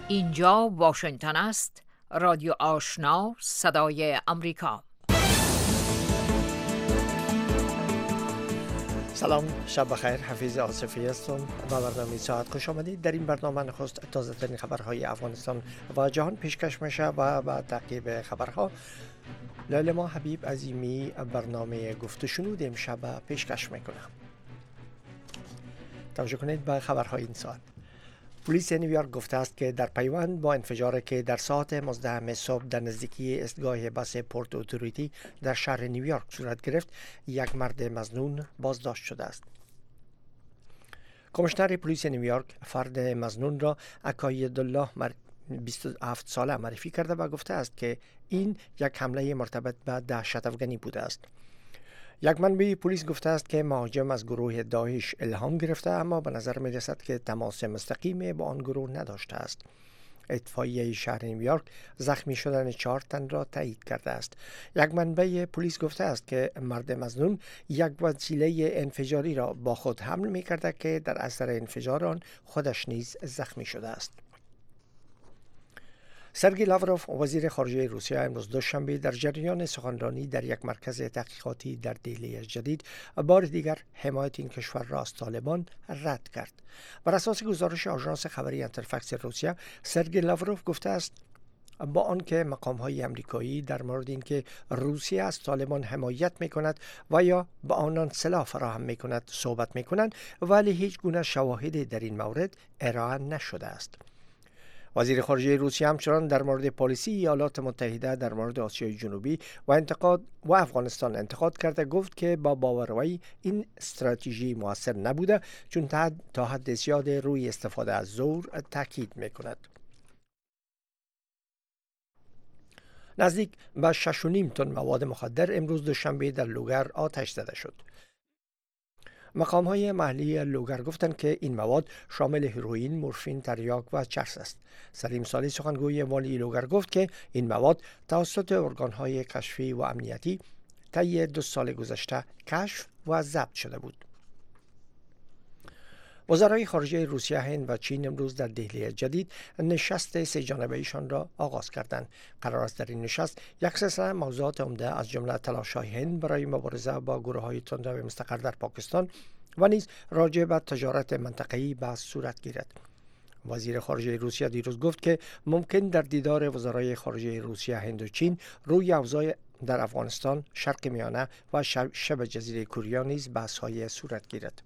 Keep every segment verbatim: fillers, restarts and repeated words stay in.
اینجا واشنگتن است، رادیو آشنا، صدای امریکا. سلام، شب بخیر. حفیظ آصفی هستم و برنامه ساعت خوش آمدید. در این برنامه نخست تازه ترین خبرهای افغانستان و جهان پیشکش میشه و با تعقیب خبرها لالما حبیب عظیمی برنامه گفت و شنود امشب پیشکش میکنه. توجه کنید به خبرهای این ساعت. پلیس نیویورک گفته است که در پیوند با انفجاری که در ساعت مازده صبح در نزدیکی ایستگاه بس پورت اتوریتی در شهر نیویورک صورت گرفت، یک مرد مظنون بازداشت شده است. کمیشنر پلیس نیویورک فرد مظنون را عقایدالله بیست و هفت ساله معرفی کرده و گفته است که این یک حمله مرتبط به دهشت افغانی بوده است. یک منبع پلیس گفته است که مهاجم از گروه داعش الهام گرفته، اما به نظر می رسد که تماس مستقیم با آن گروه نداشته است. اطفائیه شهر نیویورک زخمی شدن چهار تن را تایید کرده است. یک منبع پلیس گفته است که مرد مظنون یک وسیله انفجاری را با خود حمل می کرده که در اثر انفجار آن خودش نیز زخمی شده است. سرگئی لاوروف وزیر خارجه روسیه امروز دوشنبه در جریان سخنرانی در یک مرکز تحقیقاتی در دهلی جدید بار دیگر حمایت این کشور را از طالبان رد کرد. بر اساس گزارش آژانس خبری انترفکس روسیه، سرگئی لاوروف گفته است با آنکه مقام‌های آمریکایی در مورد اینکه روسیه از طالبان حمایت می‌کند و یا به آنان سلاح فراهم می‌کند صحبت می‌کنند، ولی هیچ گونه شواهدی در این مورد ارائه نشده است. وزیر خارجه روسیه همچنان در مورد پالیسی ایالات متحده در مورد آسیای جنوبی و انتقاد و افغانستان انتقاد کرده، گفت که با باوروی این استراتژی موثر نبوده، چون تا حد زیاد روی استفاده از زور تاکید می‌کند. نزدیک به شش و نیم تن مواد مخدر امروز دوشنبه در لوگر آتش زده شد. مقام‌های محلی لوگر گفتند که این مواد شامل هیروئین، مورفین، تریاک و چرس است. سلیم سالی سخنگوی والی لوگر گفت که این مواد توسط ارگان‌های کشفی و امنیتی طی دو سال گذشته کشف و ضبط شده بود. وزرای خارجه روسیه، هند و چین امروز در دهلی جدید نشست سه جانبه ایشان را آغاز کردند. قرار است در این نشست یک سلسله موضوعات عمده از جمله تلاش‌های هند برای مبارزه با گروه‌های تندرو مستقر در پاکستان و نیز راجع به تجارت منطقه‌ای بحث صورت گیرد. وزیر خارجه روسیه دیروز گفت که ممکن در دیدار وزرای خارجه روسیه، هند و چین روی اوضاع در افغانستان، شرق میانه و شبه جزیره کره نیز بحث‌های صورت گیرد.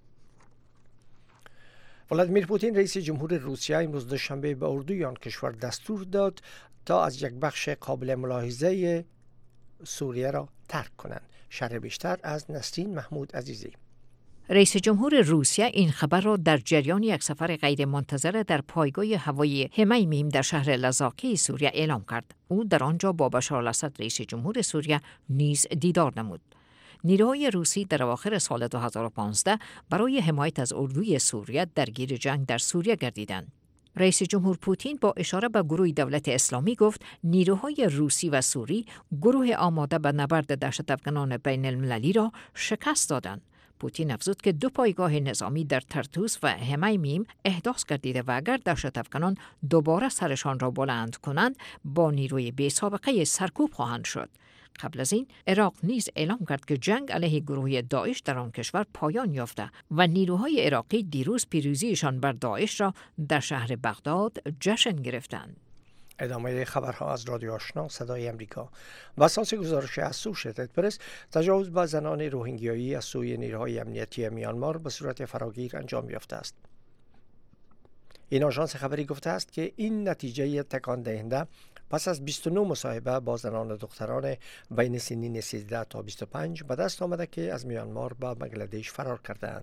ولادیمیر پوتین رئیس جمهور روسیه امروز دوشنبه به اردوی آن کشور دستور داد تا از یک بخش قابل ملاحظه سوریه را ترک کنند. شرح بیشتر از نسرین محمود عزیزی. رئیس جمهور روسیه این خبر را در جریان یک سفر غیر منتظره در پایگاه هوایی همایمیم در شهر لذاقی سوریه اعلام کرد. او در آنجا با بشار الاسد رئیس جمهور سوریه نیز دیدار نمود. نیروهای روسی در اواخر سال دو هزار و پانزده برای حمایت از اردوی سوریه درگیر جنگ در سوریه گردیدند. رئیس جمهور پوتین با اشاره به گروه دولت اسلامی گفت نیروهای روسی و سوری گروه آماده به نبرد دهشت افغانان بین المللی را شکست دادند. پوتین افزود که دو پایگاه نظامی در ترتوس و همایمیم احداث گردیده و اگر دهشت افغانان دوباره سرشان را بلند کنند با نیروی بی سابقه سرکوب خواهند شد. قبل از این عراق نیز اعلام کرد که جنگ علیه گروه داعش در آن کشور پایان یافته و نیروهای عراقی دیروز پیروزیشان بر داعش را در شهر بغداد جشن گرفتند. ادامه خبرها از رادیو آشنا صدای امریکا. و اساس گزارش اسوشیتد پرس، تجاوز به زنان روهینگیایی از سوی نیروهای امنیتی میانمار به صورت فراگیر انجام یافته است. این آژانس خبری گفته است که این نتیجه تکان دهنده پس از بیست و نه مصاحبه با زنان و دختران بین سنین سیزده تا بیست و پنج به دست آمده که از میانمار به بنگلادش فرار کردند.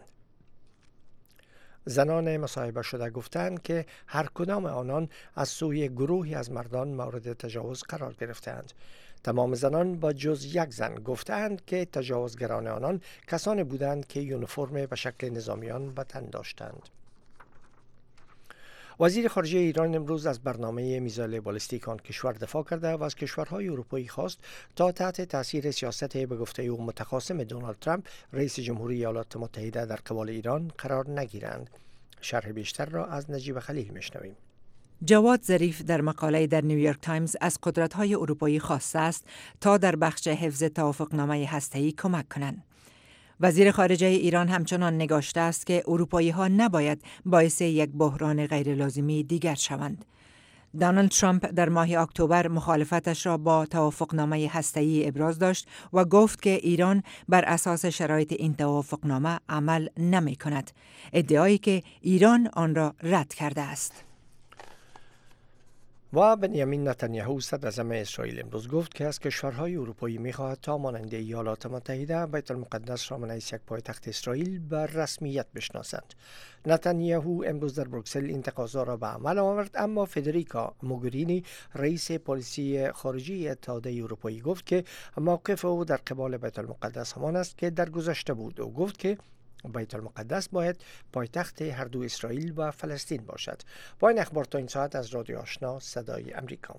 زنان مصاحبه شده گفتند که هر کدام آنان از سوی گروهی از مردان مورد تجاوز قرار گرفتند. تمام زنان با جز یک زن گفتند که تجاوزگران آنان کسانی بودند که یونیفرم به شکل نظامیان به تن داشتند. وزیر خارجه ایران امروز از برنامه میزایل بالستیک آن کشور دفاع کرده و از کشورهای اروپایی خواست تا تحت تاثیر سیاست به گفته او متخاصم دونالد ترامپ رئیس جمهوری ایالات متحده در قبال ایران قرار نگیرند. شرح بیشتر را از نجیب خلیل میشنویم. جواد ظریف در مقاله در نیویورک تایمز از قدرت‌های اروپایی خواسته است تا در بخش حفظ توافقنامه هسته‌ای کمک کنند. وزیر خارجه ایران همچنان نگاشته است که اروپایی‌ها نباید باعث یک بحران غیرلازمی دیگر شوند. دونالد ترامپ در ماه اکتبر مخالفتش را با توافقنامه هسته‌ای ابراز داشت و گفت که ایران بر اساس شرایط این توافقنامه عمل نمی‌کند، ادعایی که ایران آن را رد کرده است. و بنیامین نتانیاهو صدر اعظم اسرائیل امروز گفت که از کشورهای اروپایی می‌خواهد تا مانند ایالات متحده بیت المقدس را من حیث یک پایتخت اسرائیل بر رسمیت بشناسند. نتانیاهو امروز در بروکسل این تقاضا را به عمل آورد، اما فدریکا موگرینی رئیس پلیسی خارجی اتحادیه اروپایی گفت که موقف او در قبال بیت المقدس همان است که در گذشته بود. او گفت که بیت المقدس باید پایتخت هر دو اسرائیل و فلسطین باشد. با این اخبار تا این ساعت از رادیو آشنا صدای امریکا.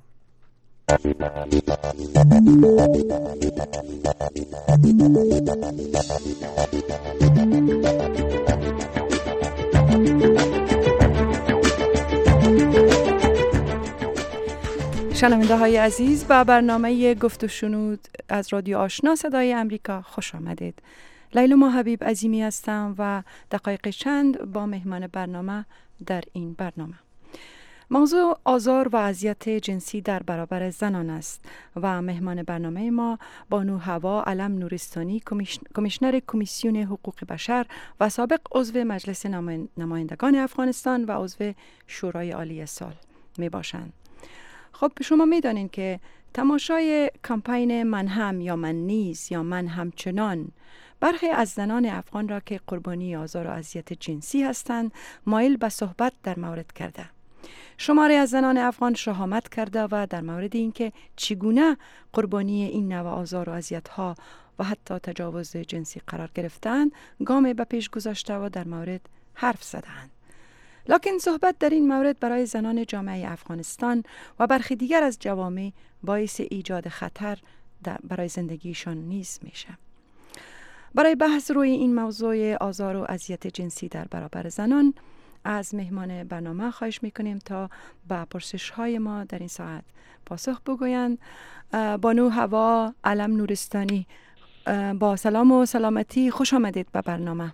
شنونده های عزیز، به برنامه گفت و شنود از رادیو آشنا صدای امریکا خوش آمدید. لیلما حبیب عظیمی هستم و دقایق چند با مهمان برنامه در این برنامه. موضوع آزار و اذیت جنسی در برابر زنان است و مهمان برنامه ما بانو هوا علم نورستانی، کمیشنر کمیسیون حقوق بشر و سابق عضو مجلس نمایندگان افغانستان و عضو شورای عالی سال می باشند. خب شما می دانید که تماشای کمپین من هم یا من نیز یا من همچنان برخی از زنان افغان را که قربانی آزار و اذیت جنسی هستند مایل به صحبت در مورد کرده. شماری از زنان افغان شهامت کرده و در مورد اینکه چگونه قربانی این نوع آزار و اذیت‌ها و حتی تجاوز جنسی قرار گرفتند گام به پیش گذاشته و در مورد حرف زدند. لکن صحبت در این مورد برای زنان جامعه افغانستان و برخی دیگر از جوامع باعث ایجاد خطر برای زندگیشان نیز میشه. برای بحث روی این موضوع آزار و اذیت جنسی در برابر زنان از مهمان برنامه خواهش میکنیم تا به پرسش های ما در این ساعت پاسخ بگویند. بانو هوا علم نورستانی، با سلام و سلامتی خوش آمدید به برنامه.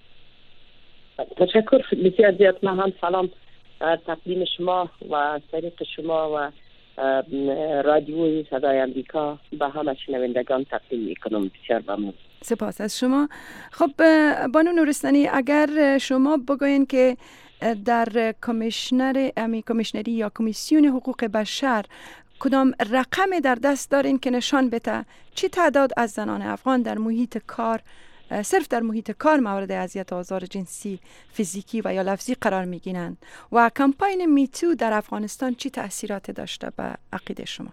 تشکر بسیار زیاد. من هم سلام تقدیم شما و طریق شما و رادیوی صدای امریکا به همه شنوندگان تقدیم میکنم. بسیار ممنون. سپاس از شما. خب بانو نورستانی، اگر شما بگوین که در کمیشنر امی کمیشنری یا کمیسیون حقوق بشر کدام رقم در دست دارین که نشان بده چی تعداد از زنان افغان در محیط کار، صرف در محیط کار مورد اذیت و آزار جنسی فیزیکی و یا لفظی قرار میگیرند و کمپین میتو در افغانستان چی تأثیرات داشته به عقیده شما؟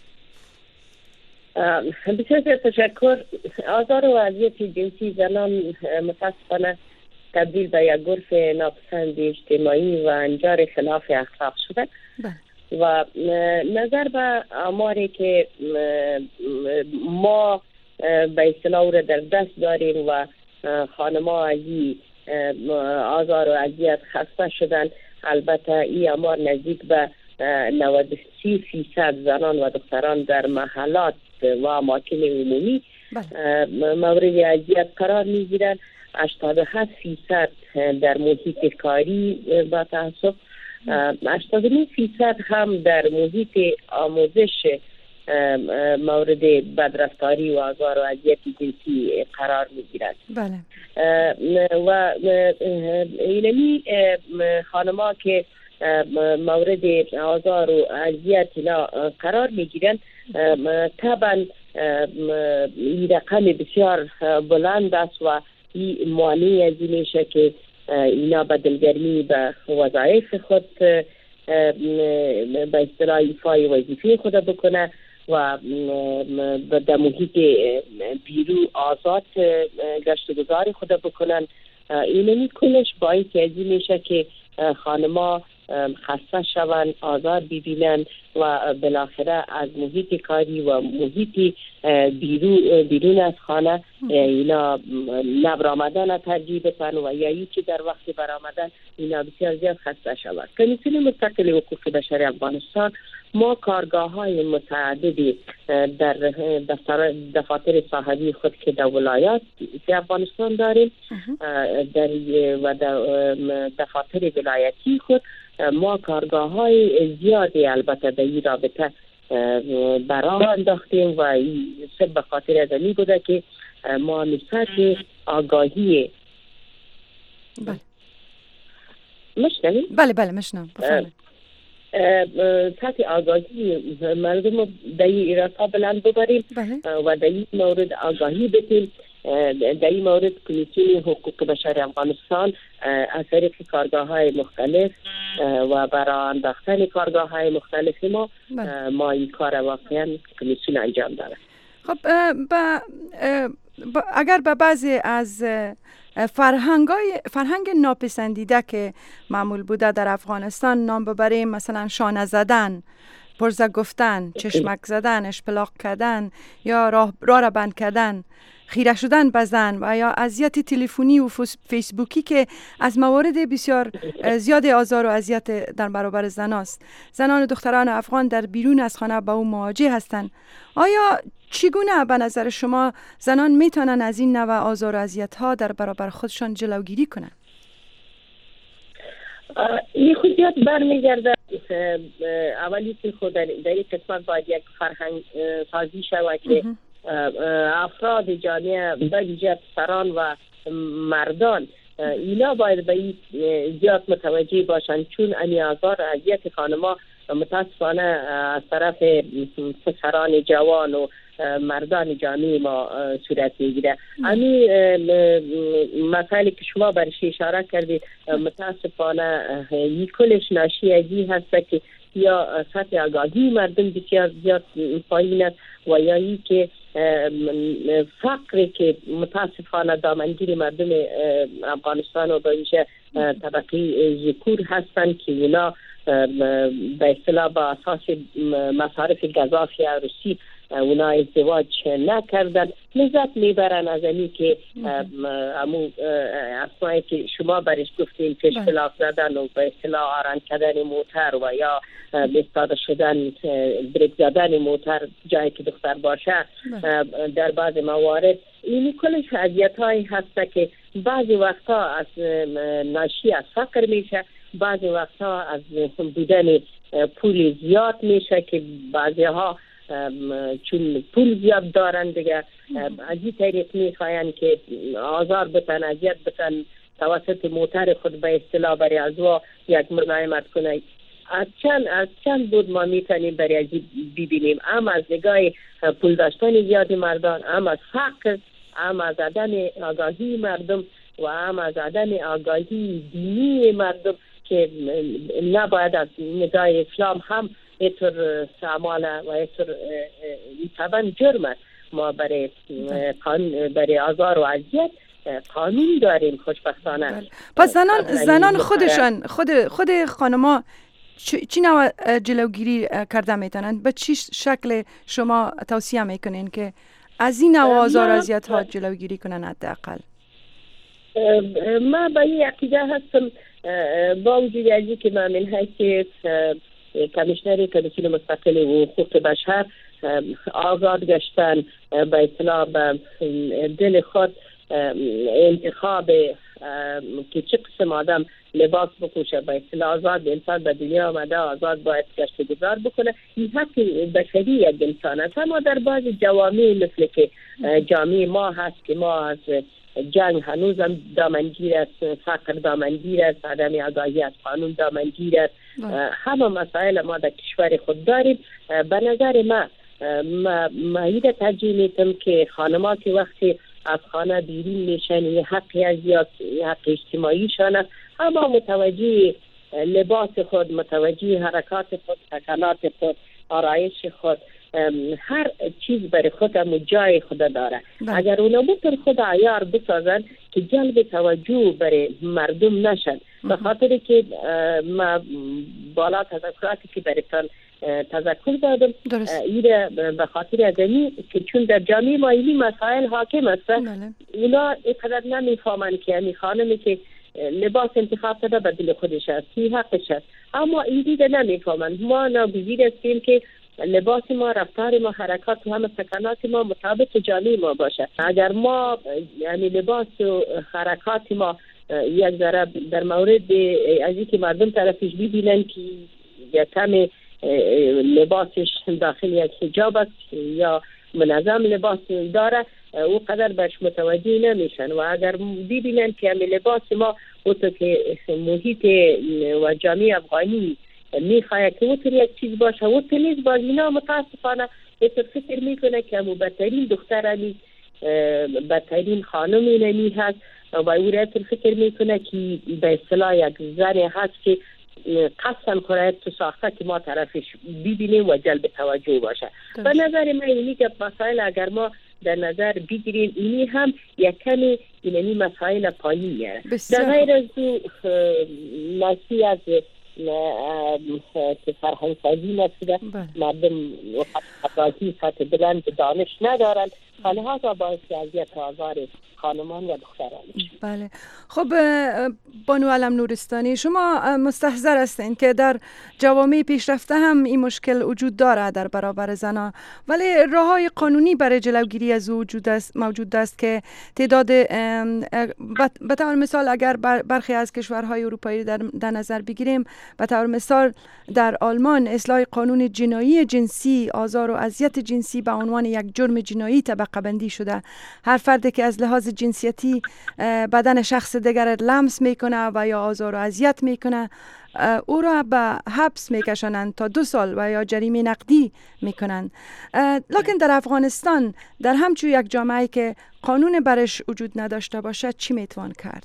بسیار تشکر. آزار و اذیت جنسی زنان متاسفانه تبدیل به یک عرف ناپسند اجتماعی و انجار خلاف اخلاق شده و نظر به آماری که ما به اصطلاح را در دست داریم و خانم‌ها از این آزار و اذیت خسته شدن، البته این آمار نزدیک به نود و سه فیصد زنان و دختران در محلات و اماکن عمومی مورد اذیت قرار میگیرند. هشتاد و هفت فیصد در محیط کاری با تاسف، هشتاد و نه فیصد هم در محیط آموزش مورد بدرفتاری و آزار و اذیت جنسی قرار میگیرند. بله. و اینمی خانم‌ها که مورد آزار و اذیت قرار میگیرند طبعا این رقم بسیار بلند است و این مانع از این میشه که اینا به دلگرمی به وظایف خود به اصطلاح ایفای وظیفه خود بکنه و در محیط بیرو آزاد گشت گذار خود بکنن. اینمی کلش باعث از این میشه که خانما خسته شوند، آزار ببینند و بالاخره از محیط کاری و محیط بیرون بیرون از خانه اینا نبرآمدن ترجیح بدن و یا ای که در وقت برآمدن اینا بسیار زیاد خسته شود. کمیسیون مستقل حقوق بشر افغانستان ما کارگاه‌های متعددی در دفتر دفاتر صاحبی خود که در ولایات افغانستان داریم در و در دفاتر ولایتی خود ما کارگاه‌های زیادی البته در این رابطه برای انداختیم و سب به خاطر از این بوده که ما نسبت آگاهی بله مشنوید؟ بله بله مشنوم بفرمایید. سطح آگاهی مردم در این راستا بلند ببریم بله. و در این مورد آگاهی بدیم. در این مورد کمیسیون حقوق بشر افغانستان از طریق کارگاه‌های مختلف و برای انداختن کارگاه‌های مختلف ما بله. ما این کار واقعا کمیسیون انجام داره. خب با با اگر به بعضی از فرهنگای فرهنگ ناپسندیده که معمول بوده در افغانستان نام ببریم، مثلا شانه زدن، پرزه گفتن، چشمک زدن، اشپلاق کردن یا راه راه را بند کردن، خیره شدن به زن و یا اذیت تلفنی و فیسبوکی که از موارد بسیار زیاد آزار و اذیت در برابر زن است. زنان و دختران افغان در بیرون از خانه با او مواجه هستند. آیا چگونه به نظر شما زنان میتونن از این نوع آزار و اذیت ها در برابر خودشان جلوگیری کنند؟ این خود زیاد برمیگرده اولی که خود در این قسمت باید یک فرهنگ سازی شود که افراد جامعه بویژه پسران و مردان اینا باید به این زیاد متوجه باشند، چون این آزار و اذیت خانما متاسفانه از طرف پسران جوان و مردان جامعه ما صورت میگیره. همین مسائلی که شما برش اشاره کردید متاسفانه این کلش ناشی از این هست که یا سطح آگاهی مردم بسیار زیاد پایین است و یا ای که فقری که متاسفانه دامنگیر مردم افغانستان و بویژه طبقه ذکور هستند که اونا به اصطلاح با اساس مصارف گزافی عروسی اونا ازدواج نکردن، لذت میبرن از اینی که امو اصلاحی که شما برش گفتین که اشتلاف زدن و به اصطلاح آران کردن موتر و یا بستاده شدن بریک زدن موتر جایی که دختر باشه در بعض موارد این کلش اذیت هایی هست که بعضی وقتا از ناشی از فقر میشه، بعضی وقتا از بودن پول زیاد میشه که بعضی ها چون پول زیاد دارن دیگه از این طریق میخواین که آزار بتن اذیت بتن توسط موتر خود به اصطلاح برای ازوا یک ملایمت کنه. از چند از چند بود ما میتونیم برای از ببینیم، هم از نگاه پول داشتن زیاد مردان، هم از فقر، هم از عدم آگاهی مردم و هم از عدم آگاهی دینی مردم که نباید از نگاه اسلام هم اینطور سامانه و اینطور طبعا جرم ما برای قانون برای آزار و اذیت قانون داریم خوشبختانه. پس زنان زنان خودشان خود خود خانما چی نوع جلوگیری کرده میتونن؟ به چی شکل شما توصیه میکنین که از این نوع آزار و اذیت ها جلوگیری کنن حداقل؟ ما به این عقیده هستم با وجود از اینکه ما من حیثیت کمیشنر کمیسیون مستقل حقوق بشر آزاد گشتن به اصطلاح به دل خود انتخاب که چه قسم آدم لباس بپوشه، به اصطلاح آزاد انسان به دنیا آمده آزاد باید گشت گذار بکنه، این حق بشری یک انسان است. اما در بعض جوامع مثل که جامعه ما هست که ما از جنگ هنوزم دامنگیر است، فقر دامنگیر است، عدم آگاهی از قانون دامنگیر است، همه مسائل ما در کشور خود داریم. به نظر ما ما این ترجیح میتم که خانم‌ها که وقتی از خانه بیرون میشن یه حقی از یا حق اجتماعیشان است، اما متوجه لباس خود، متوجه حرکات خود، سکنات خود، آرایش خود، هر چیز برای خود هم جای خود داره. ده. اگر اونا بطور خود عیار بسازن که جلب توجه برای مردم نشن به خاطر که ما بالا تذکراتی که برایتان تذکر دادم ایره به خاطر ازنی که چون در جامعه ما اینی مسائل حاکم است، اونا اینقدر نمیفهمن که یعنی خانمی که لباس انتخاب کرده به دل خودش است، این حقش است، اما این دیده نمیفهمن. ما ناگزیر هستیم که لباس ما، رفتار ما، حرکات و همه سکنات ما مطابق جامعه ما باشه. اگر ما یعنی لباس و حرکات ما یک ذره در مورد از اینکه مردم طرفش ببینن که یک کم لباسش داخل یک حجاب است یا منظم لباس داره، او قدر بهش متوجه نمیشن. و اگر ببینن که لباس ما اوتو که محیط و جامعه افغانی میخواه که اوتو یک چیز باشه، اوتو نیز باز اینا متاسفانه ایتو فکر میکنه که امو بدترین دختر همی بدترین خانم اینمی هست و او را فکر میکنه که به اصطلاح یک زن هست که قصداً خواهد تو ساخته که ما طرفش ببینیم و جلب توجه باشه. به نظر من اینی که مسائل اگر ما در نظر بگیریم اینی هم یک کمی اینمی مسائل پایینیه. در غیر از دو نسی از که فرهنگ سازی نشده، مردم حقاقی سطح بلند دانش ندارن، لحاظا باعث اذیت و آزار خانمان و دختران. بله. خب بانو علم نورستانی، شما مستحضر هستین که در جوامع پیشرفته هم این مشکل وجود داره در برابر زنان، ولی راههای قانونی برای جلوگیری از او وجود است موجود است که تعداد به طور مثال اگر برخی از کشورهای اروپایی در, در نظر بگیریم، به طور مثال در آلمان اصلاح قانون جنایی جنسی، آزار و اذیت جنسی به عنوان یک جرم جنایی طبقه بندی شده. هر فردی که از لحاظ جنسیتی بدن شخص دیگر لمس میکنه و یا آزار و اذیت میکنه، او را به حبس میکشانند تا دو سال و یا جریمه نقدی میکنند. لکن در افغانستان در همچون یک جامعه که قانون برش وجود نداشته باشه چی میتوان کرد؟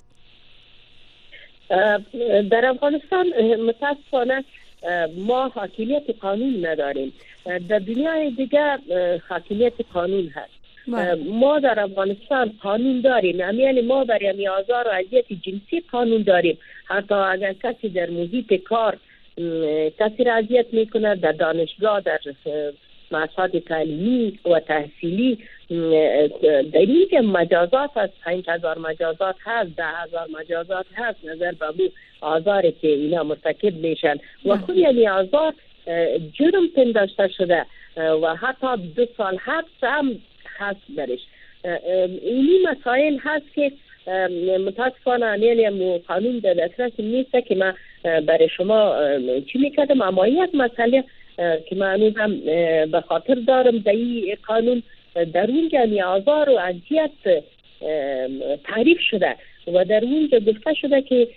در افغانستان متاسفانه ما حاکمیت قانون نداریم. در دنیای دیگه حاکمیت قانون هست. ما در افغانستان قانون داریم، یعنی ما برای آزار و اذیت جنسی قانون داریم. حتی اگر کسی در محیط کار کسی را اذیت میکنه، در دانشگاه، در مؤسسات تعلیمی و تحصیلی، در این که مجازات هست، پنج هزار مجازات هست، ده هزار مجازات هست نظر به بو آزاری که اینا مرتکب میشن و خود یعنی آزار جرم پنداشته شده و حتی دو سال حبس هم هست برش. اینی مسائل هست که متاسفانه یعنی قانون در دسترس نیست که من برای شما چی میکردم، اما یک مسئله که من هم به خاطر دارم در این قانون در اونجا یعنی آزار و اذیت تعریف شده و در اونجا گفته شده که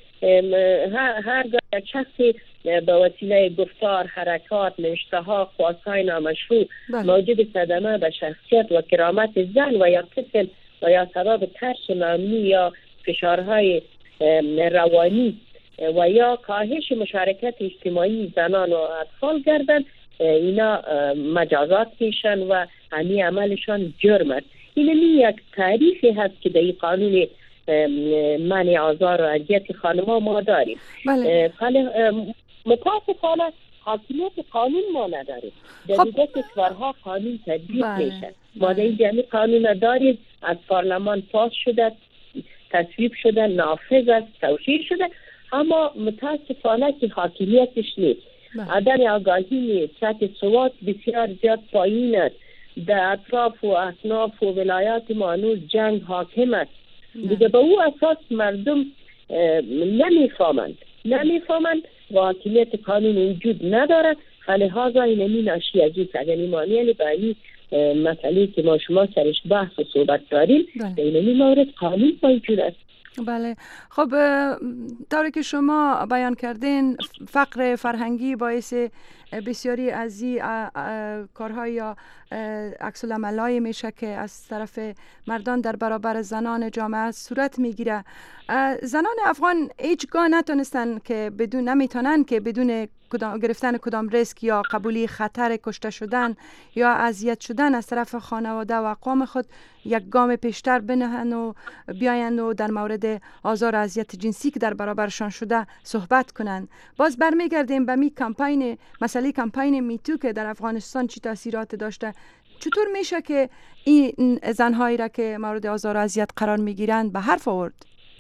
هرگاه یک شخصی به وسیله گفتار، حرکات، نوشته‌ها، خواست‌های نامشروع موجب صدمه به شخصیت و کرامت زن و یا قتل و یا سبب ترس ممنوع یا فشارهای روانی و یا کاهش مشارکت اجتماعی زنان و اطفال گردن، اینا مجازات میشن و همین عملشان جرم است. این یک تعریفی هست که در این قانون منع آزار و اذیت خانم‌ها ما داریم. بله. متاسفانه حاکمیت قانون ما نداریم. در دیگه کشورها قانون تطبیق بله. میشه. ما در این جمعی قانون داریم، از پارلمان پاس شده، تصویب شده، نافذ است، توشیح شده، اما متاسفانه که حاکمیتش نیست. عدم آگاهی نیست، سطح سواد بسیار زیاد پایین است. در اطراف و اصناف و ولایات ما هنوز جنگ حاکم است. دیگه به او اساس مردم نمیفهمند نمیفهمند و حاکمیت قانون وجود نداره. لحاظا اینمی ناشی از این سگنیمانی یعنی به این مسئله که ما شما سرش بحث و صحبت داریم به اینمی مورد قانون موجود است. بله. خب طوری که شما بیان کردین فقر فرهنگی باعث بسیاری از این کارهای یا عکس العمل‌های میشه که از طرف مردان در برابر زنان جامعه صورت میگیره. زنان افغان هیچگاه نتونستن که بدون نمیتونن که بدون کدام گرفتن کدام ریسک یا قبولی خطر کشته شدن یا اذیت شدن از طرف خانواده و اقوام خود یک گام پیشتر بنهند و بیایند و در مورد آزار و اذیت جنسی که در برابرشان شده صحبت کنند. باز برمیگردیم به می کمپین مسئله کمپین میتو که در افغانستان چی تاثیرات داشته. چطور میشه که این زنهایی را که مورد آزار و اذیت قرار میگیرند به حرف آورد؟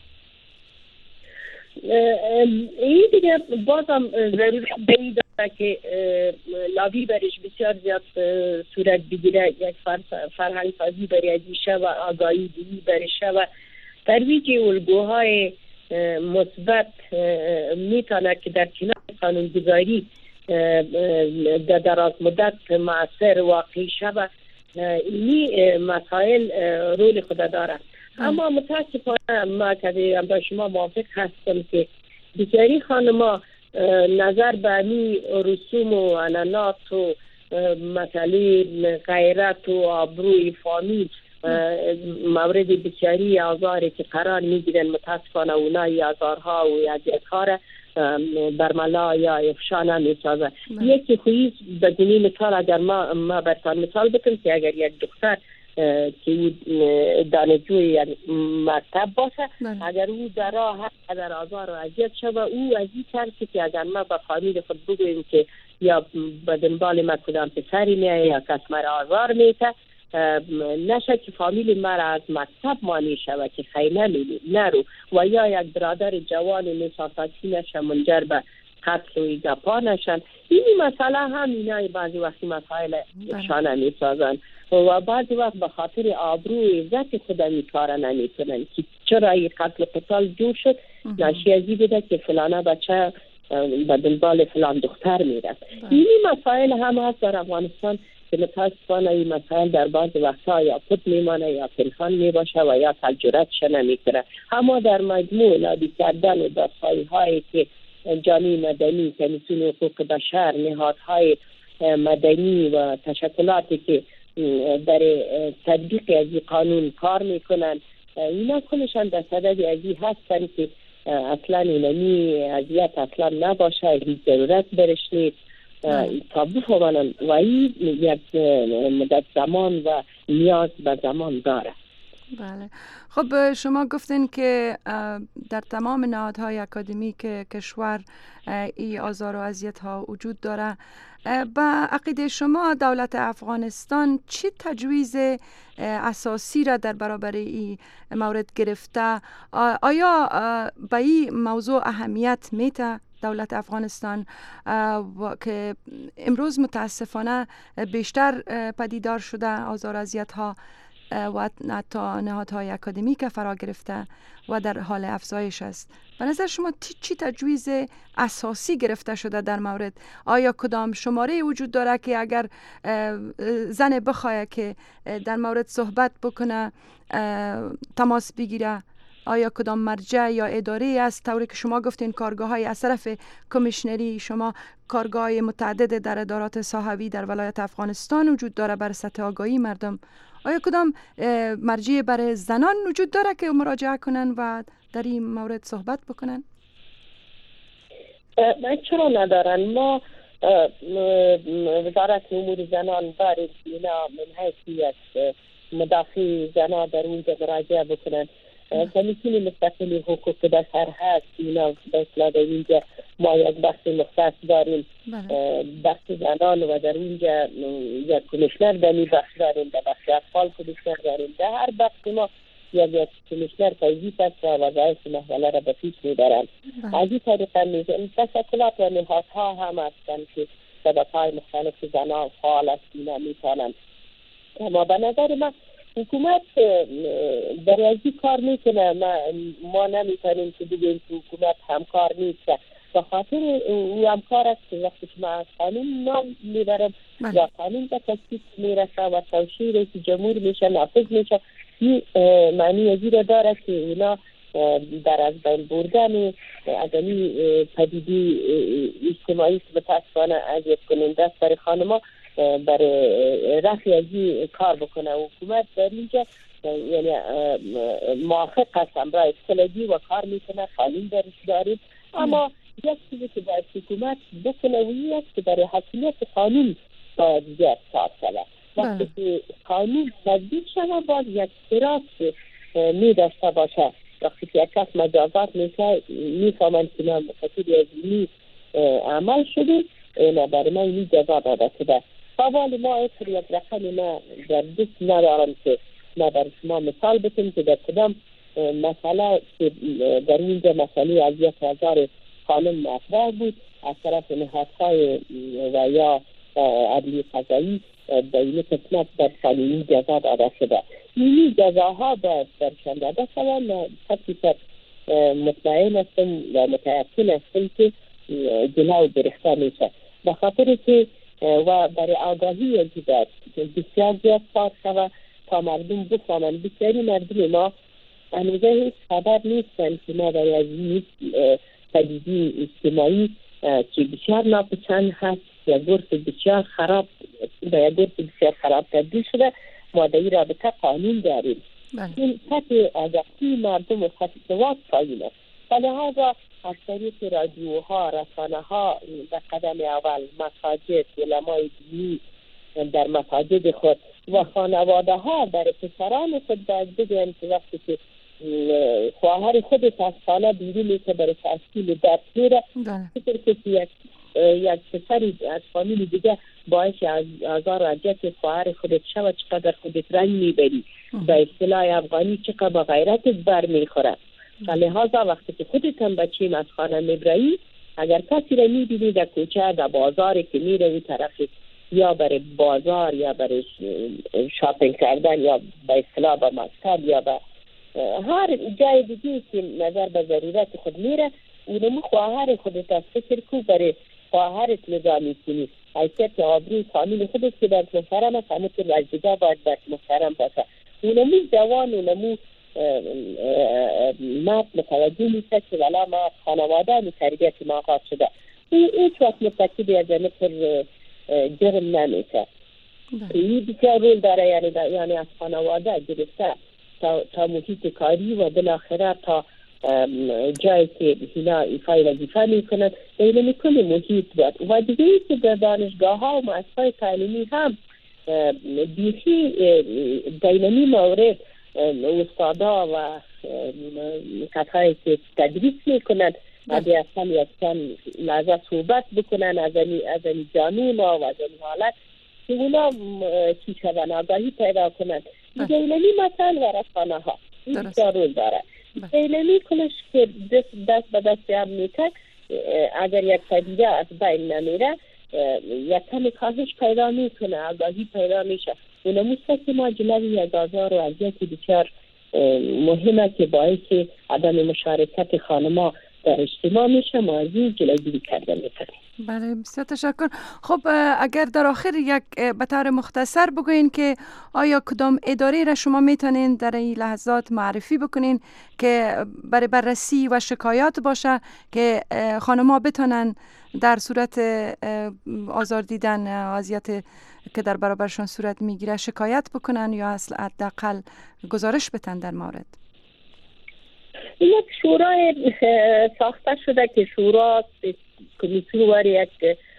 این دیگه بازم ضروری بین داره که لابی برش بسیار زیاد صورت بگیره، یک فرهنگ سازی بریدیشه و آگاهی دیگی برشه و ترویج الگوهای مثبت میتونه که در کنار قانونگذاری در دراز مدت مؤثر واقع شود. اینی مسائل رول خود داره. اما متاسفانه ما که با شما موافق هستم که بسیاری خانما نظر به امی رسوم و عنعنات و مسئله غیرت و آبروی فامیل مورد بسیاری آزاری که قرار میگیرن، متاسفانه اونای آزارها و اذیت‌ها را برملا یا افشا نمی‌سازه. یکی خویز بدونی مثال اگر ما ما برتان مثال بکنم که اگر یک دختر که دانشجوی یعنی مکتب باشه، اگر او در راه در آزار و اذیت شود، او از این ترسی که اگر ما با فامیل خود بگوییم که یا به دنبال ما کدام پسری میایه یا کس مرا آزار میده، نشه که فامیل مرا از مکتب مانی شود که خیلی نمیدی نرو، و یا یک برادر جوان نساساتی نشه منجر به قتل و ایگپا نشن. این مسئله هم اینای بعضی وقتی مسائل افشانه میسازن و بعضی وقت به خاطر آبرو و عزت خود این کار نمیکنن که چرا این قتل قتال جور شد، ناشی از این بوده که فلانه بچه به دنبال فلان دختر میره. این مسائل هم هست در افغانستان که متاسفانه این مسائل در بعض وقتها یا پت میمانه یا پنهان میباشه و یا تجربتش نمیکنه. اما در مجموع لابی کردن و دستایی هایی که جامعه مدنی، کمیسیون حقوق بشر، نهادهای مدنی و تشکلاتی که در تطبیق از این قانون کار میکنن، اینا کلشان در صدد از این هستن که اصلا اینمی اذیت اصلا نباشه، هیچ ضرورت برش نیست تا بفهمن و این یک مدت زمان و نیاز به زمان داره. بله. خب شما گفتین که در تمام نهادهای اکادمیک کشور این آزار و اذیت ها وجود داره. با عقیده شما دولت افغانستان چی تجویز اساسی را در برابر این مورد گرفته؟ آیا به این موضوع اهمیت میده دولت افغانستان که امروز متاسفانه بیشتر پدیدار شده آزار و اذیت ها و حتی نهادهای اکادمیک فرا گرفته و در حال افزایش است؟ به نظر شما چی تجویز اساسی گرفته شده در مورد؟ آیا کدام شماره وجود داره که اگر زن بخواه که در مورد صحبت بکنه تماس بگیره؟ آیا کدام مرجع یا اداره است؟ طوری که شما گفتین کارگاه های از طرف کمیشنری شما کارگاه متعدد در ادارات صحوی در ولایت افغانستان وجود داره بر سطح آگاهی مردم. آیا کدام مرجع برای زنان وجود داره که مراجعه کنن و در این مورد صحبت بکنن؟ چرا ندارن؟ ما وزارت امور زنان داریم اینا من حیثیت مدافع زنان در اونجا مراجعه بکنن. کمیسیون مستقل حقوق بشر هست، اینا به اصطلاح در اینجا ما یک بخش مختص داریم، بخش زنان، و در اونجا یک کمیشنر در این بخش داریم، در بخش اطفال کمیشنر داریم. در هر بخش ما یک یک کمیشنر توضیح است و وظایف محوله را به پیش میبرند. از این طریقه میزن تشکلات و نهادها هم هستند که شبکه‌های مختلف زنان فعال است، اینا میتونند. اما به نظر من حکومت در ازی کار میکنه، ما, ما نمیتونیم که بگیم که حکومت همکار نیست. به خاطر او همکار است که وقتی که ما از قانون نام میبرم یا قانون به تصدیق میرسه و توشیر که جمهور میشه نافذ میشه، این معنی ازی را داره که اونا در از بین بردن ادمی پدیدی اجتماعی که متاسفانه اذیت کننده است برای خانما برای رفع ازی کار بکنه. حکومت در اینجا یعنی موافق هستم برای اصلاحی و کار میکنه، قانون درش داریم، اما یک چیزی که باید حکومت بکنه و این است که برای حاکمیت قانون باید زیاد کار شود. وقتی که قانون تطبیق شود باید یک احتراس می داشته باشه. وقتی که یک کس مجازات میشه میفهمند که نه بخاطر از اینی عمل شده اینا برای من اینی جزا داده شده. حوالی ما ایتر یک رقمی ما در دست ندارم که ما در شما مثال بکنم که در کدام مسئله که در اینجا مسئله از یک هزار خانم مطرح بود از طرف نهادهای و یا عدلی قضایی به این قسمت در قانونی جزا داده شده. اینی جزاها باید برشان داده شده. من حقیقت مطمئن هستم و متأکد هستم که جلو گرفته میشه به خاطر که و برای آگاهی وجود بسیار زیاد کار شود تا مردم بفهمند. بسیاری مردم ما هنوزه هیچ خبر نیستند که ما برای از این پدیده اجتماعی که بسیار ناپسند هست یا گرس بسیار خراب و یا گرس بسیار خراب تبدیل شده ما در این رابطه قانون داریم. این سطح آگاهی مردم و سطح سواد پایین است. لذا از طریق رادیوها، رسانه ها به قدم اول مساجد، علمای دینی در مساجد خود و خانواده ها برای پسران خود باید بگویند که وقتی که خواهر خودت از خانه بیرونی که برای تحصیل درس میره فکر کسی یک یک پسری از فامیل دیگه باعث از آزار و اذیت خواهر خودت شود چقدر خودت رنگ میبری به اصطلاح افغانی چقدر با غیرتت بر میخوره. لحاظا وقتی که خودت هم بچیم از خانه میبری اگر کسی را میبینی در کوچه در بازاری که میره اون طرف یا برای بازار یا برای شاپینگ کردن یا به اصطلاح به مکتب یا به هر جای دیگه که نظر به ضرورت خود میره اونمو خواهر خودت از فکر کو برای خواهرت نظامی کنی حیثیت آبروی فامیل خودت که در محترم است همه که رجده باید در محترم باشه. اونمو جوان اونمو مرد متوجه نیست که ولی ما خانواده می تربیت ما آغاز شده این هیچ وقت متکیدی از جانب پر جرم نمیشه. این بسیار رول داره یعنی, یعنی از خانواده گرفته تا, تا محیط کاری و بالاخره تا جایی که اینا ایفای وظیفه میکنند این کل محیط بود. و دیگه ای که در دانشگاه ها و مؤسسات تعلیمی هم بیخی دینامی مورد استادا و کسایی که تدریس میکنند اگه اصلا یکن لحظه صحبت بکنن از این جانون و از این حالت که اونا چی شدن آگاهی پیدا کنند. دیلمی مثلا و رسانه ها این بسیار رول داره. دیلمی کنش که دست, دست به دست هم میتک اگر یک پدیده از بین نمیره یک کمی کاهش پیدا میکنه آگاهی پیدا میشه. اونمو که ما جلوی یک آزار و اذیتی بسیار مهمه که باعث عدم مشارکت خانم‌ها در اجتماع میشه ما از این جلوگیری کرده میکنیم. بله بسیار تشکر. خب اگر در آخر یک به طور مختصر بگوین که آیا کدام اداره را شما میتونین در این لحظات معرفی بکنین که برای بررسی و شکایات باشه که خانم‌ها بتونن در صورت آزار دیدن اذیت که در برابرشان صورت میگیره شکایت بکنن یا اصل حداقل گزارش بدن در مورد؟ یک شورای ساخته شده که شورا کمیسیون یک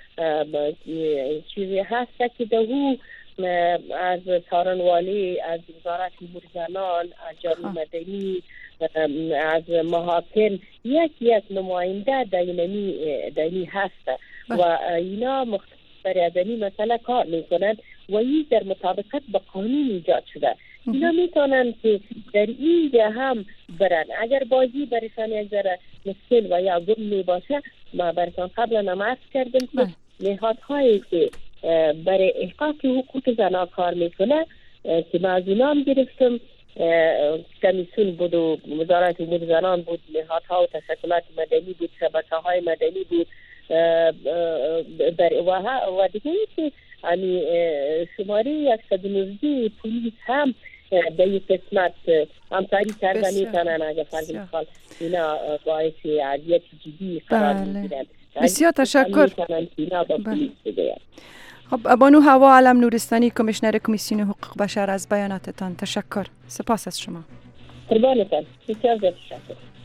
چیزی هست که دهو از سارنوالی، از وزارت امور زنان، از جامعه مدنی، از محاکم یک یک نماینده دینامی دینی هست و اینا مختلف برای از این مسئله کار میکنند و این در مطابقت با قانون ایجاد شده. اینا میتونن که در اینجا هم برن اگر بازی برشان یک ذره مشکل و یا گم میباشه ما برشان قبلا هم عرض کردم که نهادهایی که برای احقاق حقوق زنان کار میکنه که ما از اینا هم گرفتم کمیسیون بود و وزارت امور زنان بود، نهادها و تشکلات مدنی بود، شبکه های مدنی بود و دیگه که یعنی شماره صد و نوزده پلیس هم به این قسمت همکاری کردن میتونن اگر فرض مثال اینا باعث عدیت جدی قرار میگیرن. بسیار تشکر. خب بانو هوا علم نورستانی کمیشنر کمیسیون حقوق بشر از بیاناتتان تشکر. سپاس از شما. قربانتان. بسیار تشکر.